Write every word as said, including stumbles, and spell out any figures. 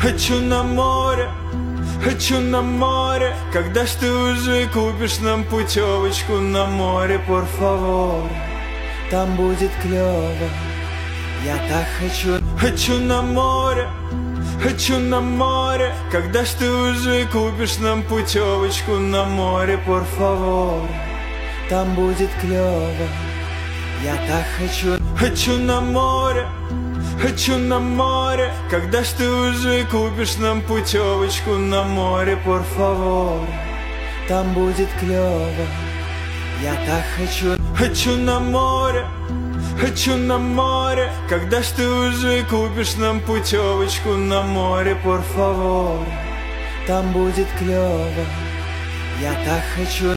Хочу на море, хочу на море. Когда ж ты уже купишь нам путевочку на море, por favor? Там будет клёво. Я так хочу. Хочу на море, хочу на море. Когда ж ты уже купишь нам путевочку на море, por favor? Там будет клёво. Я так хочу. Хочу на море, хочу на море. Когда ж ты уже купишь нам путевочку на море, por favor? Там будет клёво. Я так хочу. Хочу на море, хочу на море. Когда ж ты уже купишь нам путевочку на море, por favor? Там будет клёво. Я так хочу.